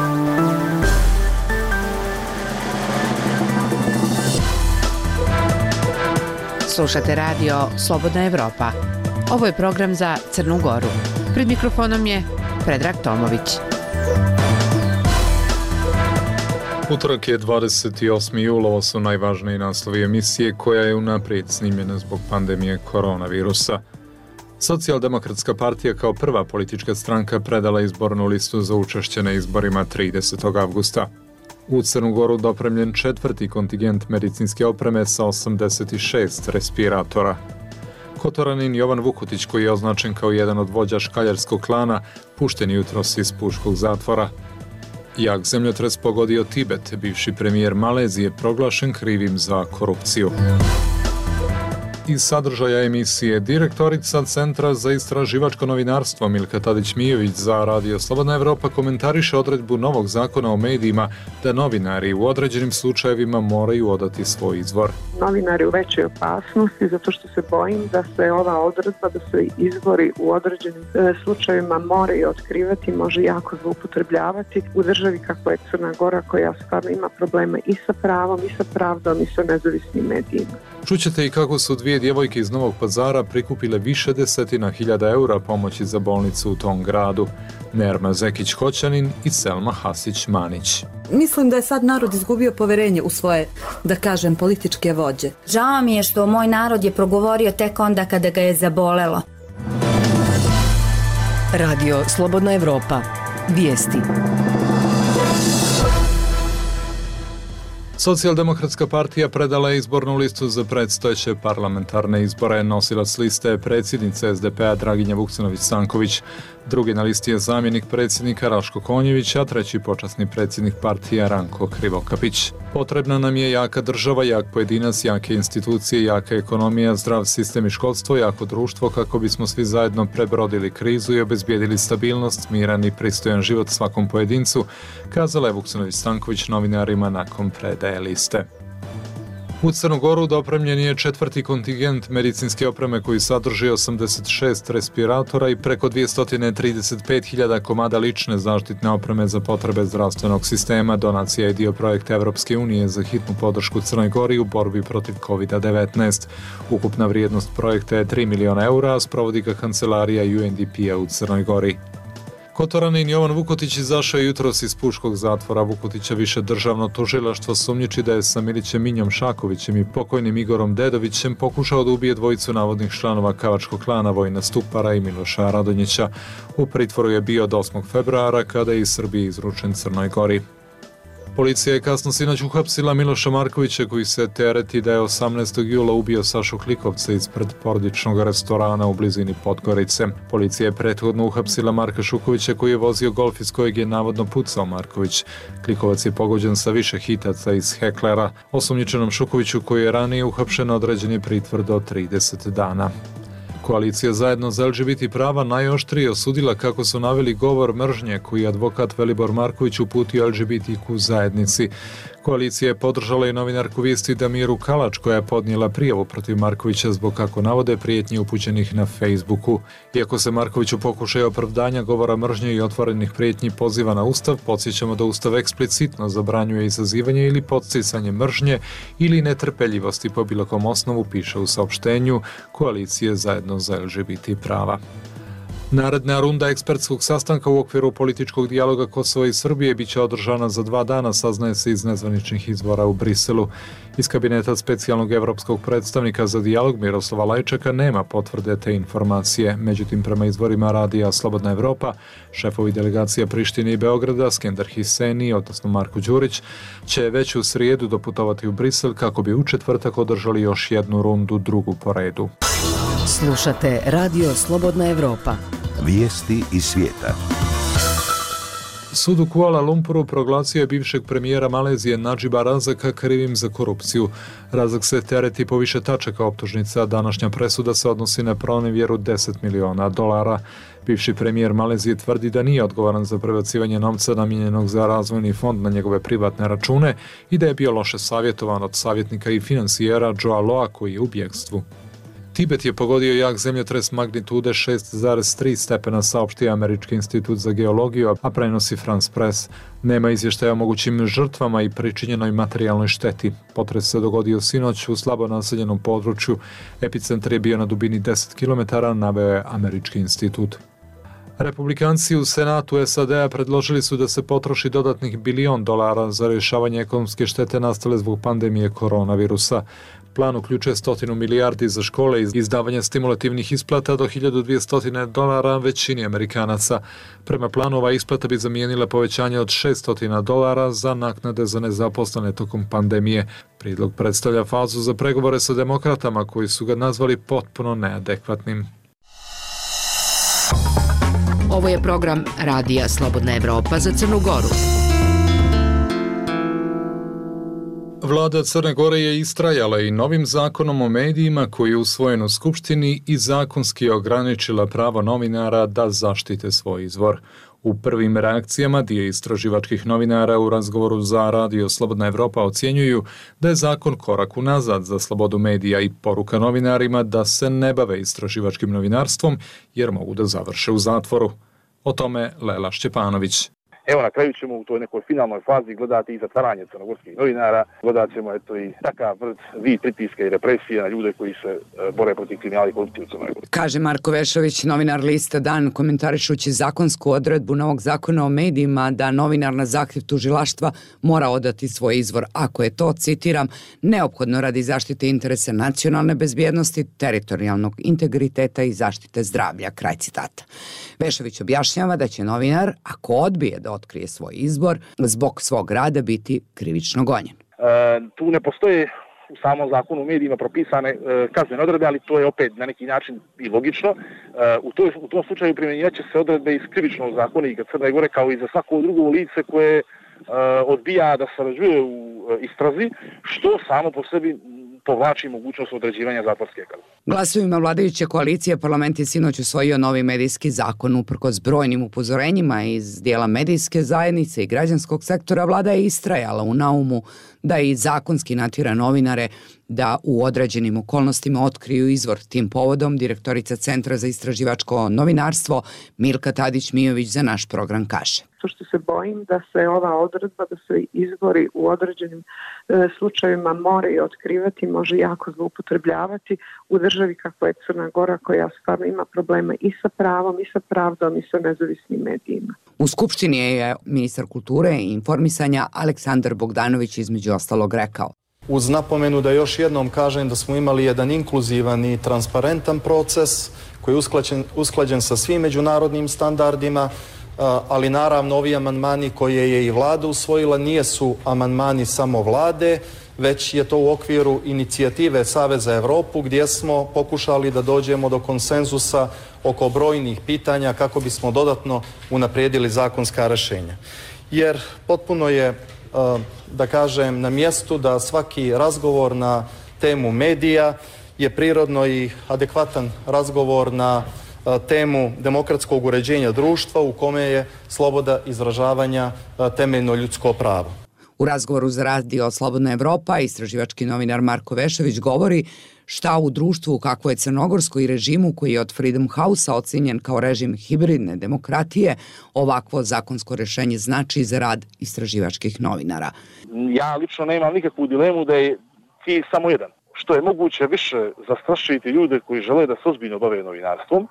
Slušate radio Slobodna Evropa. Ovo je program za Crnu Goru. Pred mikrofonom je Predrag Tomović. Utorak je 28. jula, ovo su najvažniji naslovi emisije koja je unaprijed snimljena zbog pandemije koronavirusa. Socijaldemokratska partija kao prva politička stranka predala izbornu listu za učešće na izborima 30. avgusta. U Crnu Goru dopremljen četvrti kontingent medicinske opreme sa 86 respiratora. Kotoranin Jovan Vukutić, koji je označen kao jedan od vođa škaljarskog klana, pušten je jutros iz puškog zatvora. Jak zemljotres pogodio Tibet, bivši premijer Malezije proglašen krivim za korupciju. Iz sadržaja emisije direktorica Centra za istraživačko novinarstvo Milka Tadić-Mijović za Radio Slobodna Evropa komentariše odredbu novog zakona o medijima da novinari u određenim slučajevima moraju odati svoj izvor. Novinari u većoj opasnosti zato što se bojim da se ova odredba da se izvori u određenim slučajevima moraju otkrivati, može jako zloupotrebljavati u državi kako je Crna Gora, koja stvarno ima problema i sa pravom, i sa pravdom, i sa nezavisnim medijima. Čućete i kako su dvije djevojke iz Novog Pazara prikupile više desetina hiljada eura pomoći za bolnicu u tom gradu. Nerma Zekić-Hoćanin i Selma Hasić-Manić. Mislim da je sad narod izgubio poverenje u svoje, da kažem, političke vođe. Žao mi je što moj narod je progovorio tek onda kada ga je zabolelo. Radio Slobodna Evropa. Vijesti. Socijaldemokratska partija predala je izbornu listu za predstojeće parlamentarne izbore. Nosilac liste je predsjednica SDP-a Draginja Vuksanović-Stanković. Drugi na listi je zamjenik predsjednika Raško Konjević, a treći počasni predsjednik partija Ranko Krivokapić. Potrebna nam je jaka država, jak pojedinac, jake institucije, jaka ekonomija, zdrav sistem i školstvo, jako društvo kako bismo svi zajedno prebrodili krizu i obezbijedili stabilnost, miran i pristojan život svakom pojedincu, kazala je Vuksanović-Stanković novinarima nakon predaje liste. U Crnu Goru dopremljen je četvrti kontingent medicinske opreme koji sadrži 86 respiratora i preko 235.000 komada lične zaštitne opreme za potrebe zdravstvenog sistema. Donacija je dio projekta Evropske unije za hitnu podršku Crnoj Gori u borbi protiv COVID-19. Ukupna vrijednost projekta je 3 miliona eura, a sprovodi ga kancelarija UNDP-a u Crnoj Gori. Kotoranin Jovan Vukutić izašao je jutros iz puškog zatvora. Vukutića više državno tužilaštvo sumnjiči da je sa Milićem Minjom Šakovićem i pokojnim Igorom Dedovićem pokušao da ubije dvojicu navodnih članova Kavačkog klana Vojina Stupara i Miloša Radonjića. U pritvoru je bio od 8. februara kada je iz Srbije izručen Crnoj Gori. Policija je kasno sinoć uhapsila Miloša Markovića koji se tereti da je 18. jula ubio Sašu Klikovca ispred porodičnog restorana u blizini Podgorice. Policija je prethodno uhapsila Marka Šukovića koji je vozio golf iz kojeg je navodno pucao Marković. Klikovac je pogođen sa više hitaca iz Heklera. Osumnjičenom Šukoviću koji je ranije uhapšen određen je pritvor do 30 dana. Koalicija Zajedno za LGBT prava najoštrije osudila kako su naveli govor mržnje koji je advokat Velibor Marković uputio LGBTQ zajednici. Koalicija je podržala i novinarku Vijesti Damiru Kalač koja je podnijela prijavu protiv Markovića zbog, kako navode, prijetnji upućenih na Facebooku. Iako se Marković u pokušaju opravdanja govora mržnje i otvorenih prijetnji poziva na Ustav, podsjećamo da Ustav eksplicitno zabranjuje izazivanje ili podsticanje mržnje ili netrpeljivosti po bilo kom osnovu, piše u saopštenju Koalicije Zajedno za LGBT prava. Naredna runda ekspertskog sastanka u okviru političkog dijaloga Kosova i Srbije biće održana za 2 dana, saznaje se iz nezvaničnih izvora u Briselu. Iz kabineta specijalnog evropskog predstavnika za dijalog Miroslava Lajčaka nema potvrde te informacije. Međutim, prema izvorima Radija Slobodna Evropa, šefovi delegacija Prištine i Beograda, Skender Hiseni, odnosno Marko Đurić, će već u srijedu doputovati u Brisel kako bi u četvrtak održali još jednu rundu, drugu po redu. Slušate Radio Slobodna Evropa. Vijesti iz svijeta. Sud u Kuala Lumpuru proglasio je bivšeg premijera Malezije Nadžiba Razaka krivim za korupciju. Razak se tereti po više tačaka optužnica. Današnja presuda se odnosi na pronevjeru $10 miliona. Bivši premijer Malezije tvrdi da nije odgovoran za prebacivanje novca namijenjenog za razvojni fond na njegove privatne račune i da je bio loše savjetovan od savjetnika i finansijera Joa Loa koji je u bjegstvu. Tibet je pogodio jak zemljotres magnitude 6,3 stepena, saopštio Američki institut za geologiju, a prenosi France Press. Nema izvještaja o mogućim žrtvama i pričinjenoj materijalnoj šteti. Potres se dogodio sinoć u slabo naseljenom području. Epicentar je bio na dubini 10 km, naveo je Američki institut. Republikanci u Senatu SAD-a predložili su da se potroši dodatnih $1 bilion za rješavanje ekonomske štete nastale zbog pandemije koronavirusa. Plan uključuje 100 milijardi za škole i izdavanje stimulativnih isplata do $1.200 većini Amerikanaca. Prema planu ova isplata bi zamijenila povećanje od $600 za naknade za nezaposlene tokom pandemije. Prijedlog predstavlja fazu za pregovore sa demokratama koji su ga nazvali potpuno neadekvatnim. Ovo je program Radija Slobodna Evropa za Crnu Goru. Vlada Crne Gore je istrajala i novim zakonom o medijima koji je usvojen u Skupštini i zakonski ograničila pravo novinara da zaštite svoj izvor. U prvim reakcijama dio istraživačkih novinara u razgovoru za Radio Slobodna Evropa ocjenjuju da je zakon korak unazad za slobodu medija i poruka novinarima da se ne bave istraživačkim novinarstvom jer mogu da završe u zatvoru. O tome Lela Šćepanović. Evo, na kraju ćemo u toj nekoj finalnoj fazi gledati i zatvaranje crnogorskih novinara, gledat ćemo i takav vid pritiska i represije na ljude koji se bore protiv kriminala i korupcije u Crnoj Gori. Kaže Marko Vešović, novinar Lista Dan, komentarišući zakonsku odredbu novog zakona o medijima da novinar na zahtjev tužilaštva mora odati svoj izvor, ako je to, citiram, neophodno radi zaštite interesa nacionalne bezbjednosti, teritorijalnog integriteta i zaštite zdravlja, kraj citata. Vešović objašnjava da će novinar, ako odbije da otkrije svoj izbor, zbog svog rada biti krivično gonjen. Tu ne postoje u samom zakonu o medijima propisane kaznene odredbe, ali to je opet na neki način i logično. U tom slučaju primjenjivat će se odredbe iz krivičnog zakonika Crne Gore kao i za svako drugo lice koje odbija da sarađuje u istrazi, što samo po sebi povlači mogućnost određivanja zatvorske kazne. Glasovima vladajuće koalicije parlament je sinoć usvojio novi medijski zakon. Uprkos brojnim upozorenjima iz dijela medijske zajednice i građanskog sektora, vlada je istrajala u naumu da i zakonski natjera novinare da u određenim okolnostima otkriju izvor. Tim povodom direktorica Centra za istraživačko novinarstvo Milka Tadić-Mijović za naš program kaže. To što se bojim da se ova odredba da se izvori u određenim slučajevima moraju otkrivati, može jako zloupotrebljavati u državi kakva je Crna Gora, koja stvarno ima problema i sa pravom, i sa pravdom, i sa nezavisnim medijima. U Skupštini je ministar kulture i informisanja Aleksandar Bogdanović između ostalog rekao. Uz napomenu da još jednom kažem da smo imali jedan inkluzivan i transparentan proces koji je usklađen sa svim međunarodnim standardima, ali naravno ovi amandmani koje je i vlada usvojila nisu amandmani samo vlade, već je to u okviru inicijative Saveza Evropu gdje smo pokušali da dođemo do konsenzusa oko brojnih pitanja kako bismo dodatno unaprijedili zakonska rješenja. Jer potpuno je, da kažem, na mjestu da svaki razgovor na temu medija je prirodno i adekvatan razgovor na temu demokratskog uređenja društva u kome je sloboda izražavanja temeljno ljudsko pravo. U razgovoru za Radio Slobodna Evropa istraživački novinar Marko Vešović govori šta u društvu kakvo je crnogorsko i režimu koji je od Freedom House-a ocjenjen kao režim hibridne demokratije ovakvo zakonsko rješenje znači za rad istraživačkih novinara. Ja lično nemam nikakvu dilemu da je cilj samo jedan. Što je moguće više zastrašiti ljude koji žele da se ozbiljno bave novinarstvom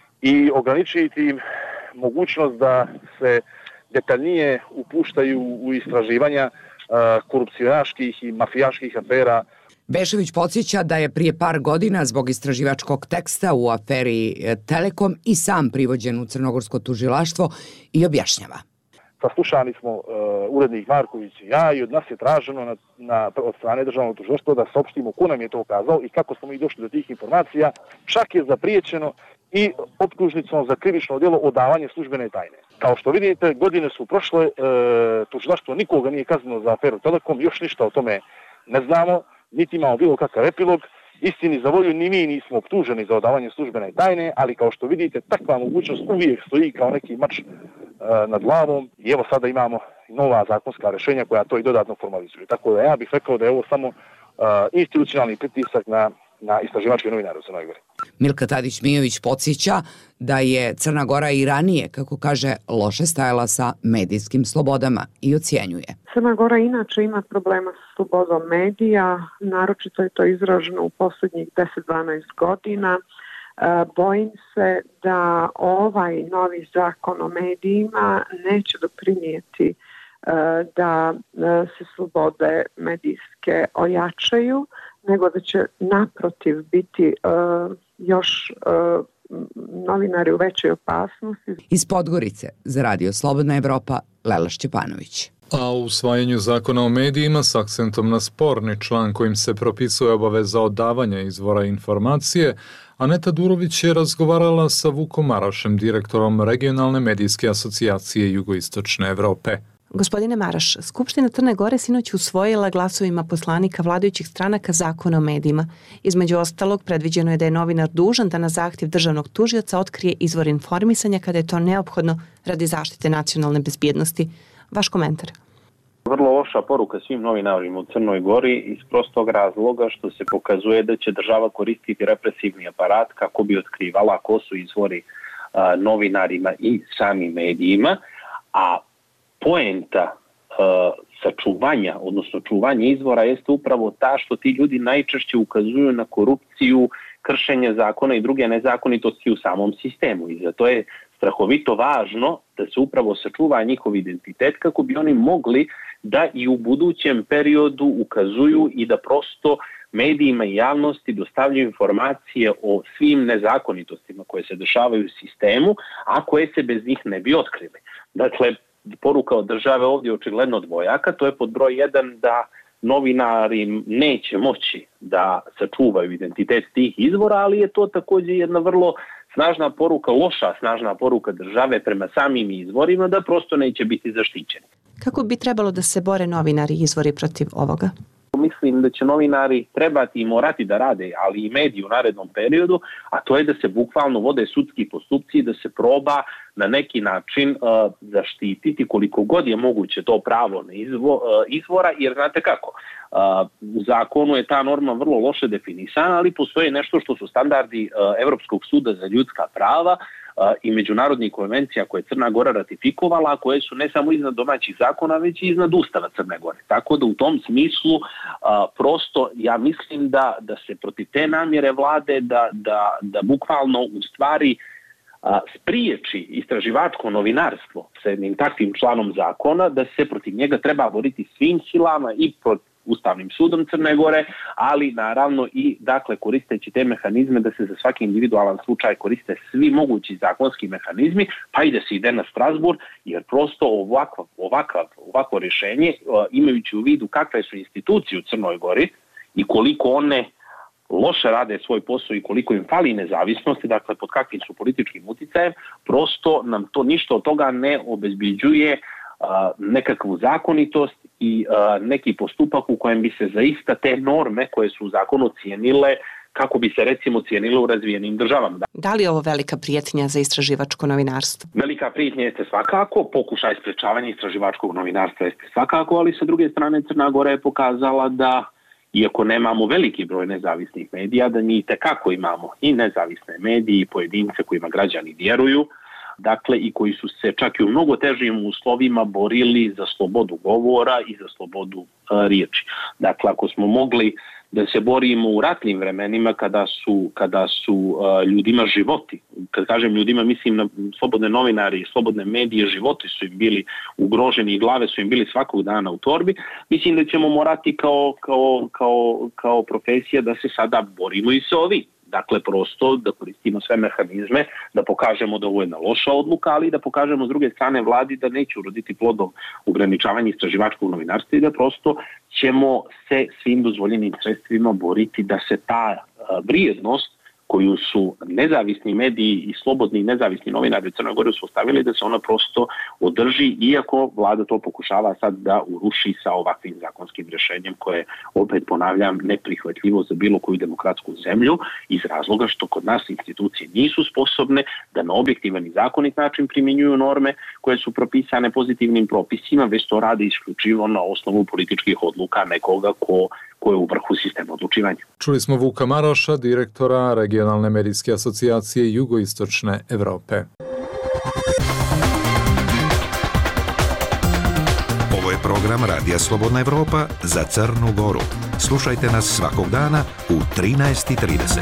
i ograničiti im mogućnost da se detaljnije upuštaju u istraživanja korupcionaških i mafijaških afera. Vešović podsjeća da je prije par godina zbog istraživačkog teksta u aferi Telekom i sam privođen u crnogorsko tužilaštvo i objašnjava. Saslušani smo urednik Marković i ja i od nas je traženo od strane državnog tužilaštva da saopštimo ko nam je to kazao i kako smo mi došli do tih informacija. Čak je zapriječeno i optužnicom za krivično djelo odavanje službene tajne. Kao što vidite, godine su prošle, tužilaštvo nikoga nije kaznilo za aferu Telekom, još ništa o tome ne znamo, niti imamo bilo kakav epilog. Istini za volju, ni mi nismo optuženi za odavanje službene tajne, ali kao što vidite, takva mogućnost uvijek stoji kao neki mač nad glavom i evo sada imamo nova zakonska rješenja koja to i dodatno formalizuju. Tako da ja bih rekao da je ovo samo institucionalni pritisak na na istraživačke novinare u Crnoj Gori. Milka Tadić-Mijović podsjeća da je Crna Gora i ranije, kako kaže, loše stajala sa medijskim slobodama i ocjenjuje. Crna Gora inače ima problema sa slobodom medija, naročito je to izraženo u posljednjih 10-12 godina. Bojim se da ovaj novi zakon o medijima neće doprinijeti da se slobode medijske ojačaju, nego da će naprotiv biti još novinari u većoj opasnosti. Iz Podgorice za Radio Slobodna Evropa, Lela Šćepanović. A u usvajanju zakona o medijima s akcentom na sporni član kojim se propisuje obaveza odavanja izvora informacije, Aneta Durović je razgovarala sa Vukom Marašem, direktorom Regionalne medijske asocijacije Jugoistočne Evrope. Gospodine Maraš, Skupština Crne Gore sinoć usvojila glasovima poslanika vladajućih stranaka zakon o medijima. Između ostalog, predviđeno je da je novinar dužan da na zahtjev državnog tužioca otkrije izvor informisanja kada je to neophodno radi zaštite nacionalne bezbjednosti. Vaš komentar? Vrlo loša poruka svim novinarima u Crnoj Gori iz prostog razloga što se pokazuje da će država koristiti represivni aparat kako bi otkrivala ko su izvori novinarima i samim medijima, a poenta sačuvanja, odnosno čuvanja izvora jeste upravo ta što ti ljudi najčešće ukazuju na korupciju, kršenje zakona i druge nezakonitosti u samom sistemu. I zato je strahovito važno da se upravo sačuva njihov identitet kako bi oni mogli da i u budućem periodu ukazuju i da prosto medijima i javnosti dostavljaju informacije o svim nezakonitostima koje se dešavaju u sistemu, a koje se bez njih ne bi otkrili. Dakle, poruka od države ovdje je očigledno dvojaka, to je pod broj 1 da novinari neće moći da sačuvaju identitet tih izvora, ali je to također jedna vrlo snažna poruka, loša snažna poruka države prema samim izvorima da prosto neće biti zaštićeni. Kako bi trebalo da se bore novinari i izvori protiv ovoga? Mislim da će novinari trebati i morati da rade, ali i mediji u narednom periodu, a to je da se bukvalno vode sudski postupci i da se proba na neki način zaštititi koliko god je moguće to pravo na izvora, jer znate kako, u zakonu je ta norma vrlo loše definisana, ali postoje nešto što su standardi Evropskog suda za ljudska prava i međunarodnih konvencija koje je Crna Gora ratifikovala, koje su ne samo iznad domaćih zakona, već i iznad Ustava Crne Gore. Tako da u tom smislu prosto ja mislim da se protiv te namjere vlade da bukvalno u stvari spriječi istraživačko novinarstvo sa jednim takvim članom zakona, da se protiv njega treba boriti svim silama i Ustavnim sudom Crne Gore, ali naravno i dakle koristeći te mehanizme da se za svaki individualan slučaj koriste svi mogući zakonski mehanizmi, pa i da se ide na Strasbourg, jer prosto ovakvo rješenje, imajući u vidu kakve su institucije u Crnoj Gori i koliko one loše rade svoj posao i koliko im fali nezavisnosti, dakle pod kakvim su političkim uticajem, prosto nam to ništa od toga ne obezbeđuje nekakvu zakonitost i neki postupak u kojem bi se zaista te norme koje su u zakonu cijenile kako bi se recimo cijenile u razvijenim državama. Da li je ovo velika prijetnja za istraživačko novinarstvo? Velika prijetnja jeste svakako, pokušaj sprečavanja istraživačkog novinarstva jeste svakako, ali sa druge strane Crna Gora je pokazala da iako nemamo veliki broj nezavisnih medija, da mi itekako imamo i nezavisne medije i pojedince kojima građani vjeruju, dakle i koji su se čak i u mnogo težim uslovima borili za slobodu govora i za slobodu riječi. Dakle, ako smo mogli da se borimo u ratnim vremenima kada su ljudima životi, kad kažem ljudima mislim na slobodne novinari i slobodne medije, životi su im bili ugroženi i glave su im bili svakog dana u torbi, mislim da ćemo morati kao profesija da se sada borimo i sa ovim. Dakle, prosto da koristimo sve mehanizme, da pokažemo da ovo je jedna loša odluka, ali da pokažemo s druge strane vladi da neće uroditi plodom ograničavanja istraživačkog novinarstva i da prosto ćemo se svim dozvoljenim sredstvima boriti da se ta vrijednost koju su nezavisni mediji i slobodni nezavisni novinari u Crnoj Gori uspostavili, da se ona prosto održi, iako vlada to pokušava sad da uruši sa ovakvim zakonskim rješenjem koje, opet ponavljam, neprihvatljivo za bilo koju demokratsku zemlju iz razloga što kod nas institucije nisu sposobne da na objektivan i zakonit način primjenjuju norme koje su propisane pozitivnim propisima, već to rade isključivo na osnovu političkih odluka nekoga ko je u vrhu sistema odlučivanja. Čuli smo Vuka Maroša, direktora Regionalne medijske asocijacije Jugoistočne Evrope. Ovo je program Radija Slobodna Evropa za Crnu Goru. Slušajte nas svakog dana u 13:30.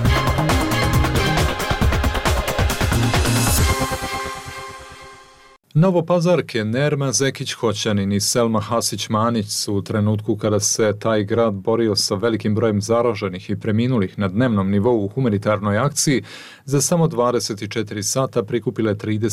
Novopazarke Nerma Zekić-Hoćanin i Selma Hasić-Manić su u trenutku kada se taj grad borio sa velikim brojem zaraženih i preminulih na dnevnom nivou u humanitarnoj akciji za samo 24 sata prikupile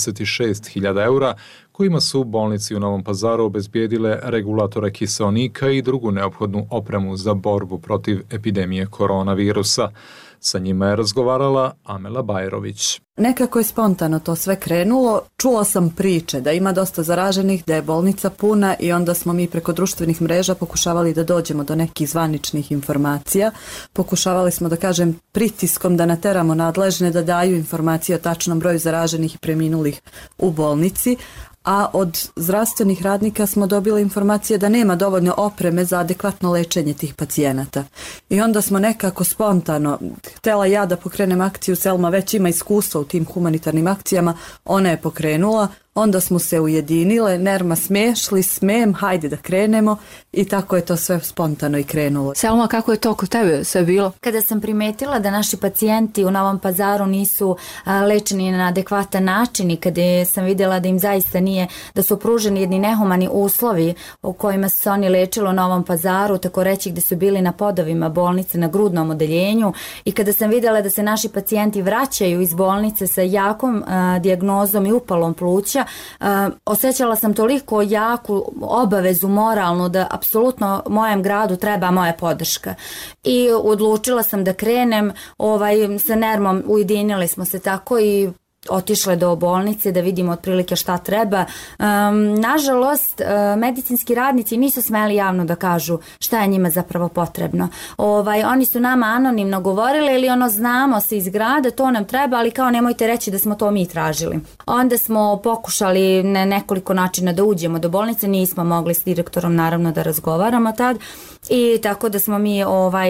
36.000 eura, kojima su u bolnici u Novom Pazaru obezbijedile regulatore kiseonika i drugu neophodnu opremu za borbu protiv epidemije koronavirusa. Sa njima je razgovarala Amela Bajrović. Nekako je spontano to sve krenulo. Čula sam priče da ima dosta zaraženih, da je bolnica puna i onda smo mi preko društvenih mreža pokušavali da dođemo do nekih zvaničnih informacija. Pokušavali smo, da kažem, pritiskom da nateramo nadležne da daju informacije o tačnom broju zaraženih i preminulih u bolnici. A od zdravstvenih radnika smo dobili informacije da nema dovoljno opreme za adekvatno lečenje tih pacijenata. I onda smo nekako spontano, htjela ja da pokrenem akciju, Selma već ima iskustva u tim humanitarnim akcijama, ona je pokrenula, onda smo se ujedinile, Nerma smešli, hajde da krenemo i tako je to sve spontano i krenulo. Selma, kako je to kod tebe sve bilo? Kada sam primetila da naši pacijenti u Novom Pazaru nisu lečeni na adekvatan način i kada sam vidjela da im zaista nije, da su pruženi jedni nehumani uslovi u kojima su se oni lečili u Novom Pazaru, tako reći gdje su bili na podovima bolnice, na grudnom odeljenju, i kada sam vidjela da se naši pacijenti vraćaju iz bolnice sa jakom dijagnozom i upalom pluća, osjećala sam toliko jaku obavezu moralnu da apsolutno mojem gradu treba moja podrška. I odlučila sam da krenem sa Nermom, ujedinili smo se tako i otišle do bolnice da vidimo otprilike šta treba. Nažalost, medicinski radnici nisu smeli javno da kažu šta je njima zapravo potrebno. Oni su nama anonimno govorili ili znamo se iz grada, to nam treba, ali kao nemojte reći da smo to mi tražili. Onda smo pokušali na nekoliko načina da uđemo do bolnice, nismo mogli s direktorom naravno da razgovaramo tad, i tako da smo mi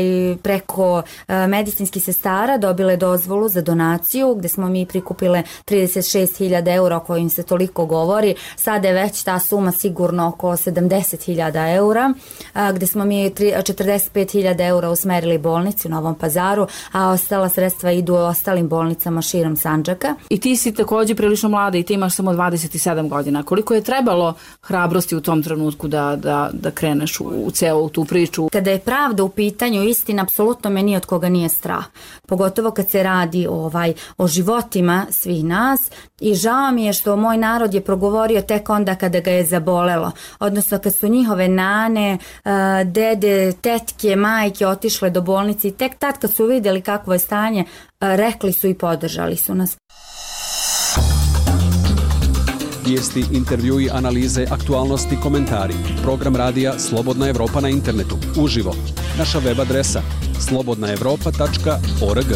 preko medicinskih sestara dobile dozvolu za donaciju gdje smo mi prikupile 36.000 eura o kojim se toliko govori. Sada je već ta suma sigurno oko 70.000 eura, gdje smo mi 45.000 eura usmerili bolnici u Novom Pazaru, a ostala sredstva idu u ostalim bolnicama širom Sandžaka. I ti si također prilično mlada i ti imaš samo 27 godina. Koliko je trebalo hrabrosti u tom trenutku da kreneš u celu tu priču? Kada je pravda u pitanju, istina, apsolutno me ni od koga nije strah. Pogotovo kad se radi o životima svih nas, i žao mi je što moj narod je progovorio tek onda kada ga je zabolelo. Odnosno kad su njihove nane, dede, tetke, majke otišle do bolnice i tek tad kad su vidjeli kakvo je stanje, rekli su i podržali su nas. Vijesti, intervjui, analize, aktualnosti, komentari. Program radija Slobodna Evropa na internetu. Uživo. Naša web adresa slobodnaevropa.org.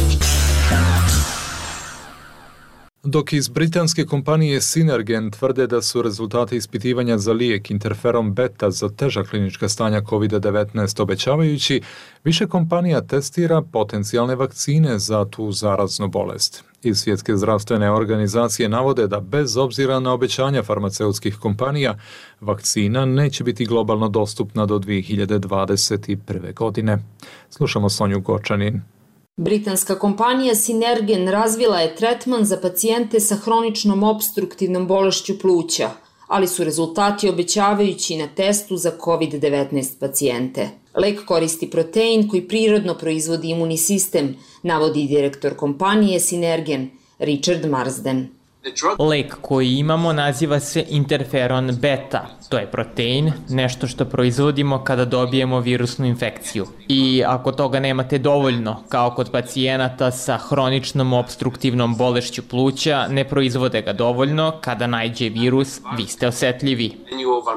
Dok iz britanske kompanije Synergen tvrde da su rezultati ispitivanja za lijek interferon beta za teža klinička stanja COVID-19 obećavajući, više kompanija testira potencijalne vakcine za tu zaraznu bolest. Iz Svjetske zdravstvene organizacije navode da bez obzira na obećanja farmaceutskih kompanija, vakcina neće biti globalno dostupna do 2021. godine. Slušamo Sonju Gočanin. Britanska kompanija Synergen razvila je tretman za pacijente sa hroničnom opstruktivnom bolešću pluća, ali su rezultati obećavajući na testu za COVID-19 pacijente. Lek koristi protein koji prirodno proizvodi imunni sistem, navodi direktor kompanije Synergen, Richard Marsden. Lek koji imamo naziva se interferon beta. To je protein, nešto što proizvodimo kada dobijemo virusnu infekciju. I ako toga nemate dovoljno, kao kod pacijenata sa hroničnom opstruktivnom bolešću pluća, ne proizvode ga dovoljno, kada naiđe virus, vi ste osetljivi.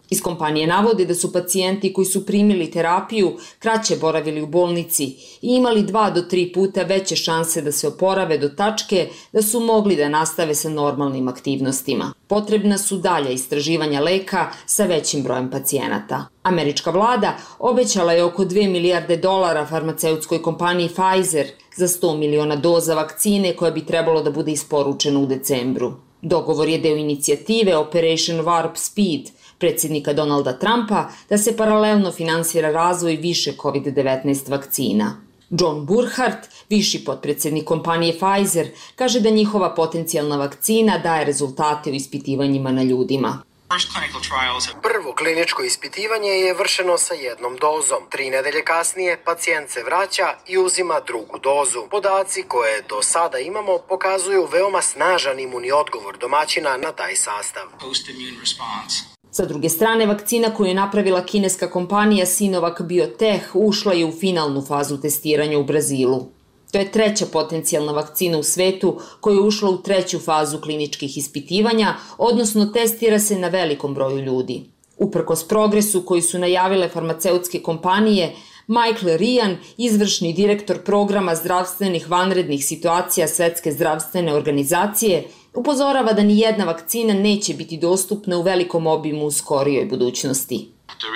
Iz kompanije navode da su pacijenti koji su primili terapiju kraće boravili u bolnici i imali 2 do 3 puta veće šanse da se oporave do tačke da su mogli da nastave sa normalnim aktivnostima. Potrebna su dalja istraživanja leka sa većim brojem pacijenata. Američka vlada obećala je oko $2 milijarde farmaceutskoj kompaniji Pfizer za 100 miliona doza vakcine koja bi trebalo da bude isporučena u decembru. Dogovor je deo inicijative Operation Warp Speed predsjednika Donalda Trumpa da se paralelno finansira razvoj više COVID-19 vakcina. John Burkhardt, viši potpredsjednik kompanije Pfizer, kaže da njihova potencijalna vakcina daje rezultate u ispitivanjima na ljudima. Prvo kliničko ispitivanje je vršeno sa 1 dozom. 3 nedelje kasnije pacijent se vraća i uzima drugu dozu. Podaci koje do sada imamo pokazuju veoma snažan imunni odgovor domaćina na taj sastav. Sa druge strane, vakcina koju je napravila kineska kompanija Sinovac Biotech ušla je u finalnu fazu testiranja u Brazilu. To je 3. potencijalna vakcina u svetu koja je ušla u 3. fazu kliničkih ispitivanja, odnosno testira se na velikom broju ljudi. Uprkos progresu koji su najavile farmaceutske kompanije, Michael Ryan, izvršni direktor programa zdravstvenih vanrednih situacija Svetske zdravstvene organizacije, upozorava da ni jedna vakcina neće biti dostupna u velikom obimu u skorijoj budućnosti.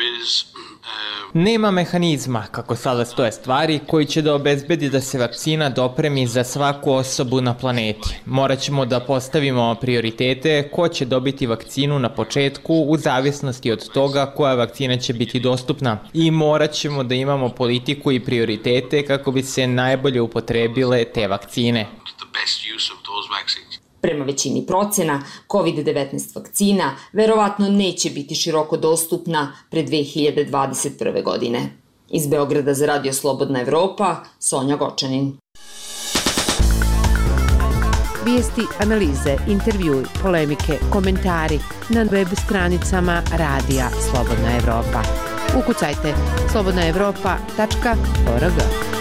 Nema mehanizma, kako sada stoje stvari, koji će da obezbedi da se vakcina dopremi za svaku osobu na planeti. Morat ćemo da postavimo prioritete ko će dobiti vakcinu na početku u zavisnosti od toga koja vakcina će biti dostupna i morat ćemo da imamo politiku i prioritete kako bi se najbolje upotrebile te vakcine. Prema većini procena, COVID-19 vakcina verovatno neće biti široko dostupna pre 2021. godine. Iz Beograda za Radio Slobodna Evropa, Sonja Gočanin. Vijesti, analize, intervjui, polemike, komentari na web stranicama Radija Slobodna Evropa. Ukucajte slobodnaevropa.org.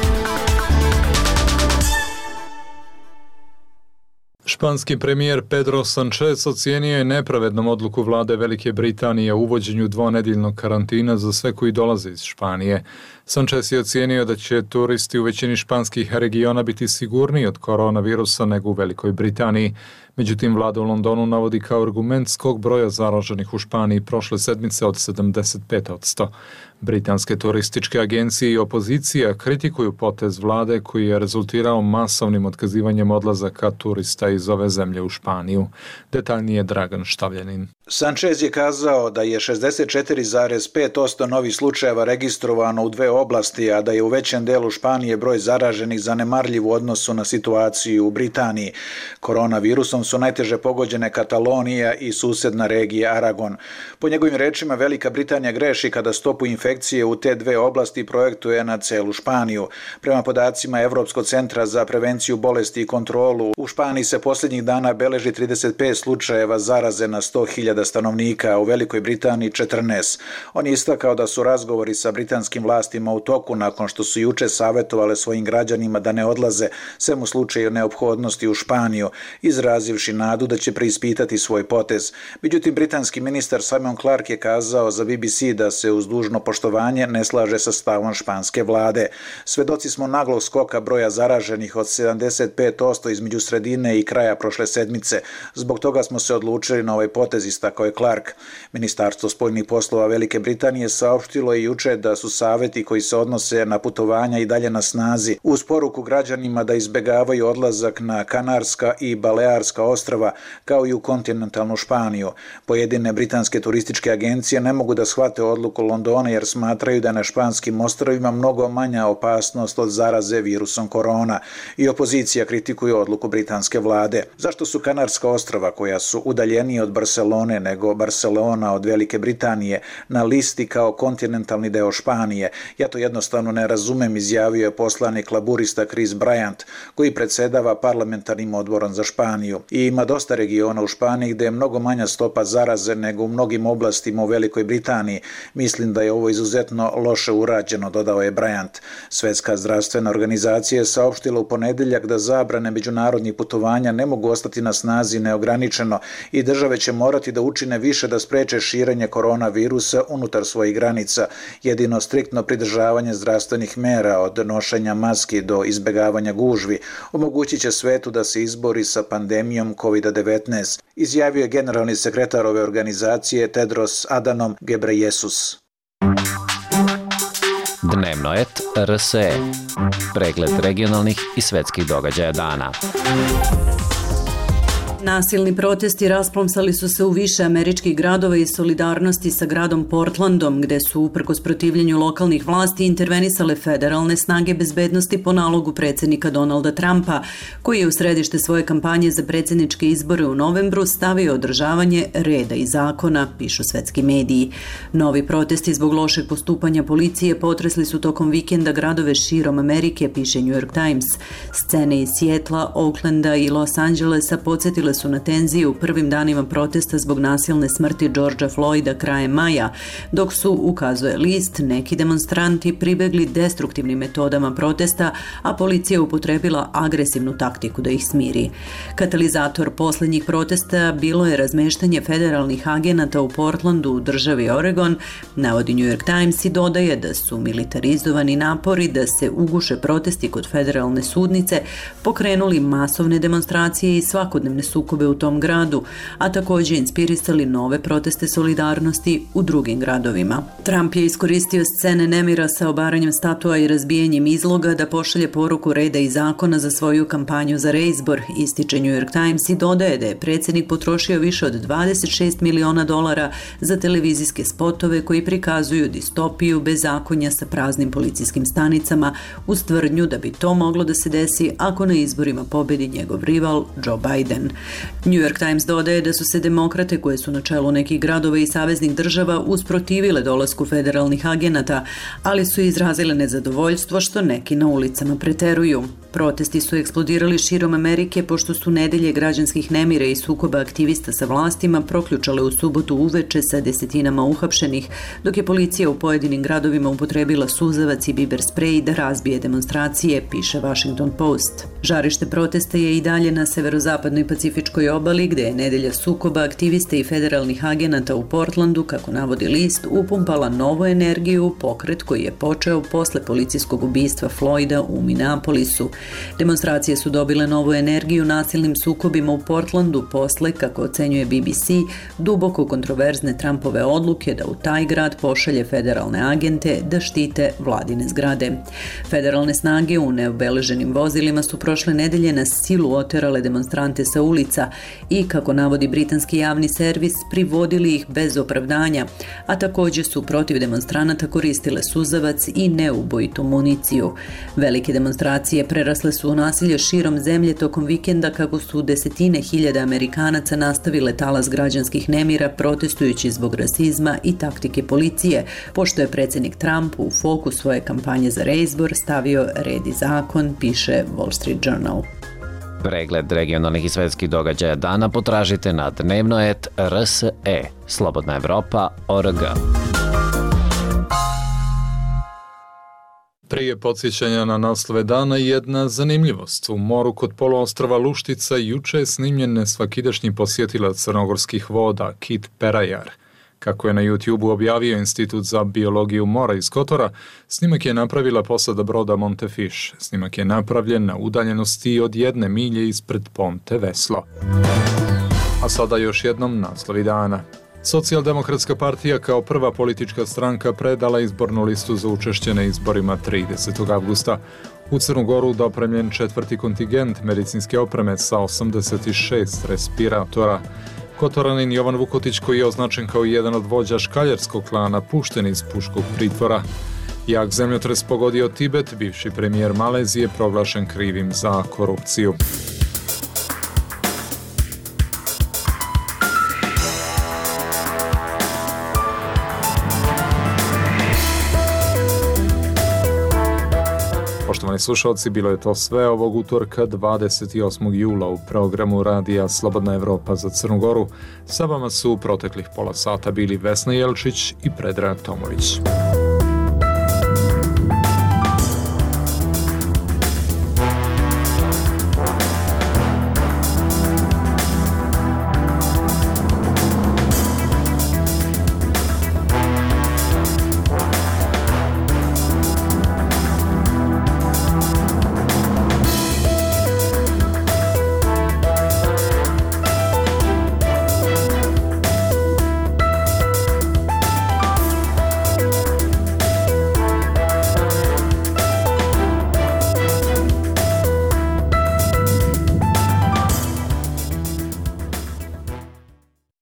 Španski premijer Pedro Sanchez ocijenio je nepravednom odluku vlade Velike Britanije o uvođenju 2-nedeljnog karantina za sve koji dolaze iz Španije. Sanchez je ocijenio da će turisti u većini španskih regiona biti sigurniji od koronavirusa nego u Velikoj Britaniji. Međutim, vlada u Londonu navodi kao argument skok broja zaraženih u Španiji prošle sedmice od 75%. Britanske turističke agencije i opozicija kritikuju potez vlade koji je rezultirao masovnim otkazivanjem odlazaka turista iz ove zemlje u Španiju. Detaljnije Dragan Štavljanin. Sanchez je kazao da je 64,5% novih slučajeva registrovano u 2 oblasti, a da je u većem delu Španije broj zaraženih zanemarljiv u odnosu na situaciju u Britaniji. Koronavirusom su najteže pogođene Katalonija i susedna regija Aragon. Po njegovim rečima, Velika Britanija greši kada stopu infekcije u te 2 oblasti projektuje na celu Španiju. Prema podacima Evropskog centra za prevenciju bolesti i kontrolu, u Španiji se posljednjih dana beleži 35 slučajeva zaraze na 100.000 stanovnika, a u Velikoj Britaniji 14. On je istakao da su razgovori sa britanskim vlastima u toku nakon što su juče savjetovale svojim građanima da ne odlaze, sem u slučaju neophodnosti u Španiju, izrazivši nadu da će preispitati svoj potez. Međutim, britanski ministar Simon Clarke je kazao za BBC da se uz dužno poštovanje ne slaže sa stavom španske vlade. Svedoci smo naglog skoka broja zaraženih od 75% između sredine i kraja prošle sedmice. Zbog toga smo se odlučili na ovaj potez, istakao je Clark. Ministarstvo spoljnih poslova Velike Britanije saopštilo je juče da su savjeti koji se odnose na putovanja i dalje na snazi, uz poruku građanima da izbegavaju odlazak na Kanarska i Balearska ostrva, kao i u kontinentalnu Španiju. Pojedine britanske turističke agencije ne mogu da shvate odluku Londona jer smatraju da je na španskim ostrvima mnogo manja opasnost od zaraze virusom korona. I opozicija kritikuje odluku britanske vlade. Zašto su Kanarska ostrva, koja su udaljenije od Barcelone nego Barcelona od Velike Britanije, na listi kao kontinentalni deo Španije? Ja to jednostavno ne razumem, izjavio je poslanik laburista Chris Bryant, koji predsedava parlamentarnim odborom za Španiju. i ima dosta regiona u Španiji gdje je mnogo manja stopa zaraze nego u mnogim oblastima u Velikoj Britaniji. Mislim da je ovo izuzetno loše urađeno, dodao je Bryant. Svjetska zdravstvena organizacija je saopštila u ponedjeljak da zabrane međunarodnih putovanja ne mogu ostati na snazi neograničeno i države će morati da učine više da spreče širenje koronavirusa unutar svojih granica. Jedino striktno pridržavanje zdravstvenih mera od nošenja maski do izbjegavanja gužvi omogućit će svetu da se izbori sa pandemijom COVID-19, izjavio je generalni sekretar ove organizacije Tedros Adhanom Ghebreyesus. Dnevno et RSE. Pregled regionalnih i svetskih događaja dana. Nasilni protesti rasplomsali su se u više američkih gradova iz solidarnosti sa gradom Portlandom, gde su uprkos protivljenju lokalnih vlasti intervenisale federalne snage bezbednosti po nalogu predsjednika Donalda Trumpa, koji je u središte svoje kampanje za predsjedničke izbore u novembru stavio održavanje reda i zakona, pišu svetski mediji. Novi protesti zbog lošeg postupanja policije potresli su tokom vikenda gradove širom Amerike, piše New York Times. Scene iz Sijetla, Oaklanda i Los Angelesa podsjetile su na tenzije u prvim danima protesta zbog nasilne smrti Georgea Floyda krajem maja, dok su, ukazuje list, neki demonstranti pribegli destruktivnim metodama protesta, a policija upotrebila agresivnu taktiku da ih smiri. Katalizator posljednjih protesta bilo je razmeštanje federalnih agenata u Portlandu u državi Oregon, navodi New York Times i dodaje da su militarizovani napori da se uguše protesti kod federalne sudnice pokrenuli masovne demonstracije i svakodnevne sukobe u tom gradu, a također inspirisali nove proteste solidarnosti u drugim gradovima. Trump je iskoristio scene nemira sa obaranjem statua i razbijanjem izloga da pošalje poruku reda i zakona za svoju kampanju za reizbor, ističe New York Times i dodaje da je predsjednik potrošio više od $26 miliona za televizijske spotove koji prikazuju distopiju bezakonja sa praznim policijskim stanicama uz tvrdnju da bi to moglo da se desi ako na izborima pobedi njegov rival Joe Biden. New York Times dodaje da su se demokrate koje su na čelu nekih gradova i saveznih država usprotivile dolasku federalnih agenata, ali su izrazile nezadovoljstvo što neki na ulicama preteruju. Protesti su eksplodirali širom Amerike pošto su nedelje građanskih nemira i sukoba aktivista sa vlastima proključale u subotu uveče sa desetinama uhapšenih, dok je policija u pojedinim gradovima upotrebila suzavac i biber sprej da razbije demonstracije, piše Washington Post. Žarište protesta je i dalje na severozapadnoj Pacifičkoj obali, gde je nedelja sukoba aktivista i federalnih agenata u Portlandu, kako navodi list, upumpala novu energiju u pokret koji je počeo posle policijskog ubistva Floyda u Minneapolisu. Demonstracije su dobile novu energiju nasilnim sukobima u Portlandu posle, kako ocenjuje BBC, duboko kontroverzne Trumpove odluke da u taj grad pošalje federalne agente da štite vladine zgrade. Federalne snage u neobeleženim vozilima su prošle nedelje na silu oterale demonstrante sa ulica i, kako navodi britanski javni servis, privodili ih bez opravdanja, a također su protiv demonstranata koristile suzavac i neubojitu municiju. Velike demonstracije prerasle su u nasilje širom zemlje tokom vikenda kako su desetine hiljada Amerikanaca nastavile talas građanskih nemira protestujući zbog rasizma i taktike policije, pošto je predsjednik Trump u fokus svoje kampanje za reizbor stavio red i zakon, piše Wall Street Journal. Pregled regionalnih i svetskih događaja dana potražite na dnevno.rs.e. Slobodna Evropa.org. Prije podsjećanja na naslove dana jedna zanimljivost. U moru kod poluostrva Luštica juče je snimljen nesvakidašnji posjetilac crnogorskih voda, kit perajar. Kako je na YouTube-u objavio Institut za biologiju mora iz Kotora, snimak je napravila posada broda Montefish. Snimak je napravljen na udaljenosti od 1 milje ispred Ponte Veslo. A sada još jednom naslovi dana. Socijaldemokratska partija kao prva politička stranka predala izbornu listu za učešće na izborima 30. avgusta. U Crnu Goru dopremljen 4. kontingent medicinske opreme sa 86 respiratora. Kotoranin Jovan Vukotić, koji je označen kao jedan od vođa škaljarskog klana, pušten iz puškog pritvora. Jak zemljotres pogodio Tibet, bivši premijer Malezije proglašen krivim za korupciju. Poštovani slušalci, bilo je to sve ovog utorka 28. jula u programu Radija Slobodna Evropa za Crnu Goru. Sa vama su u proteklih pola sata bili Vesna Jelčić i Predrag Tomović.